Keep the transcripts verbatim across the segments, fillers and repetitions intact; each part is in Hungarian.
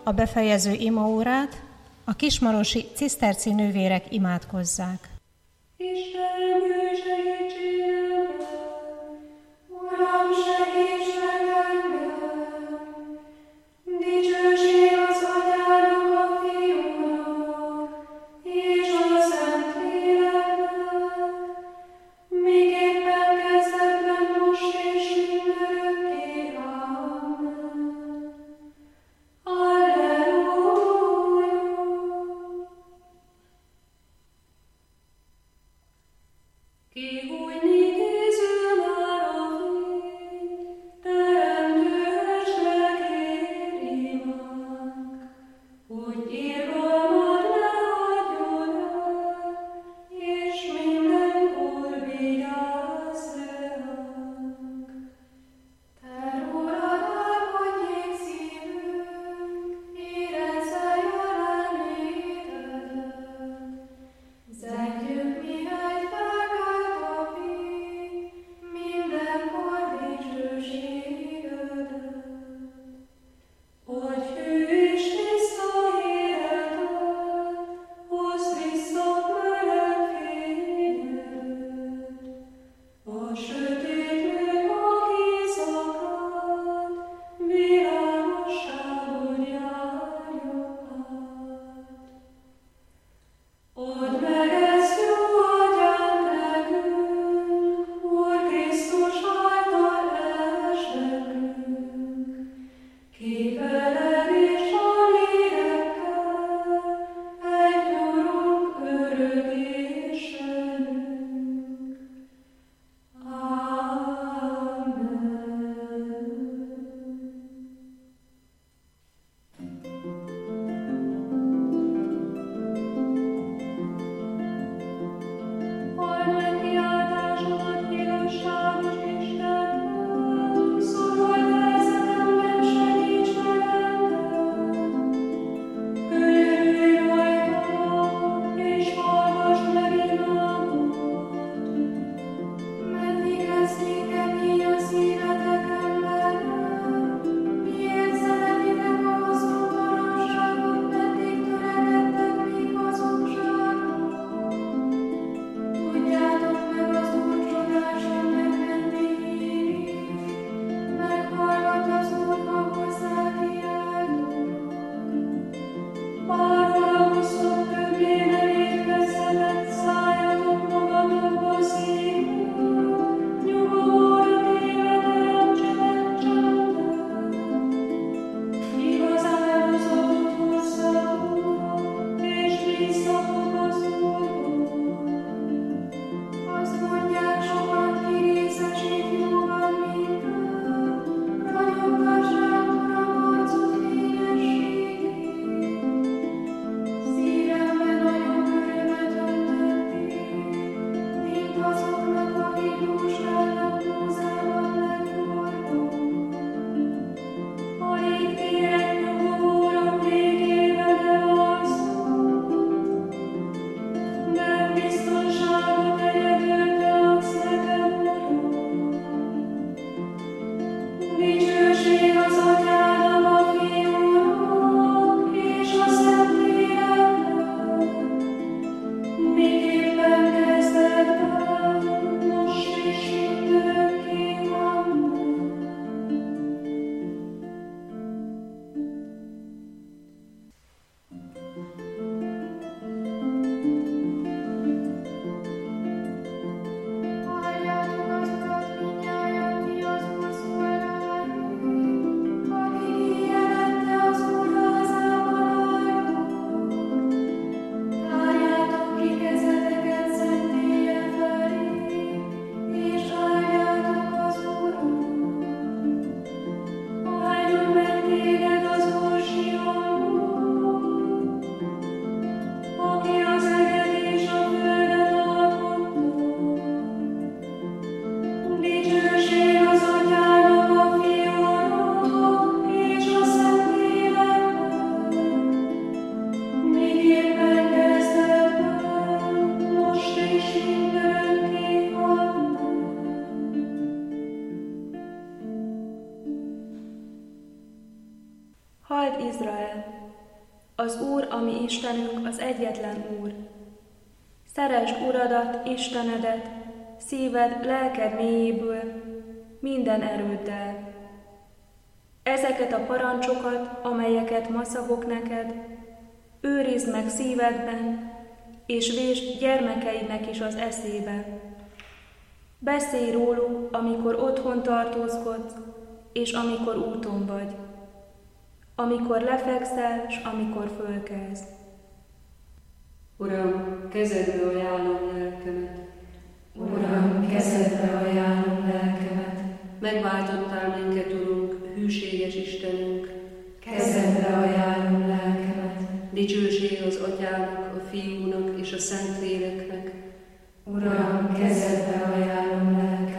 a befejező imaórát a kismarosi ciszterci nővérek imádkozzák. Istenem, jöjj segítségemre! Uram, segíts meg engem! Dicsőség az Atyának, a Fiúnak, és a Szentléleknek, miképpen kezdetben, most és mindörökké. Amen. Alleluja! Halld Izrael! Az Úr, a mi Istenünk, az egyetlen Úr. Szeresd Uradat, Istenedet, szíved, lelked mélyéből, minden erőddel. Ezeket a parancsokat, amelyeket ma szavok neked, őrizd meg szívedben, és vésd gyermekeidnek is az eszébe. Beszélj róluk, amikor otthon tartózkodsz, és amikor úton vagy, amikor lefekszel, s amikor fölkelsz. Uram, kezedbe ajánlom lelkemet. Uram, kezedbe ajánlom lelkemet. Megváltottál minket, Urunk, hűséges Istenünk. Kezedbe ajánlom lelkemet. Dicsőség az Atyának, a Fiúnak és a Szentléleknek. Uram, kezedbe ajánlom lelkemet.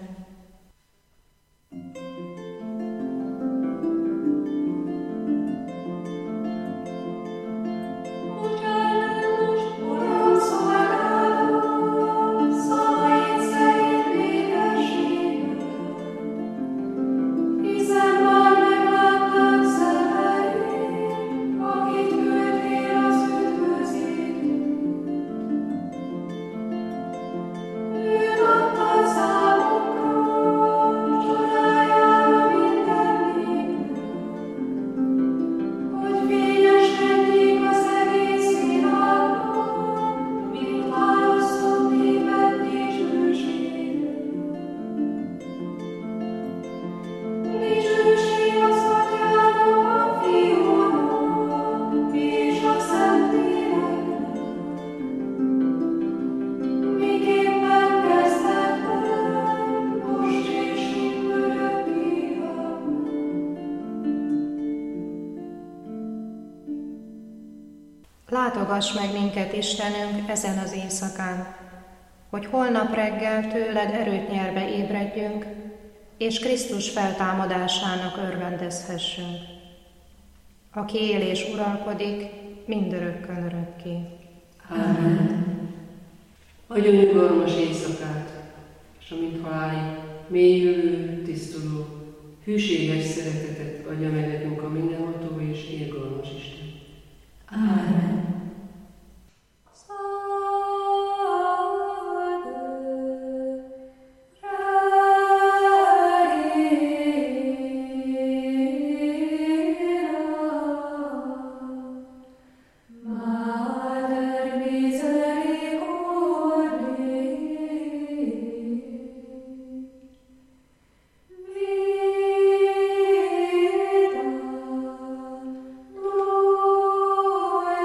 Látogass meg minket, Istenünk, ezen az éjszakán, hogy holnap reggel tőled erőt nyerve ébredjünk, és Krisztus feltámadásának örvendezhessünk, aki él és uralkodik mindörökkön örökké. Amen. Adjon nyugalmas éjszakát, és amint halálig mélyülő, tisztuló, hűséges szeretetet adja meg nekünk a mindenható és irgalmas Isten. Amen. Lord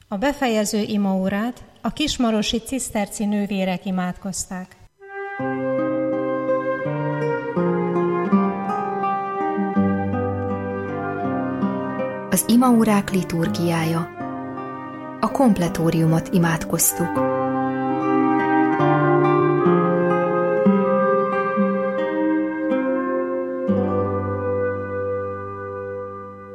A befejező imaórát a kismarosi ciszterci nővérek imádkozták. Az imaórák liturgiája. A kompletóriumot imádkoztuk.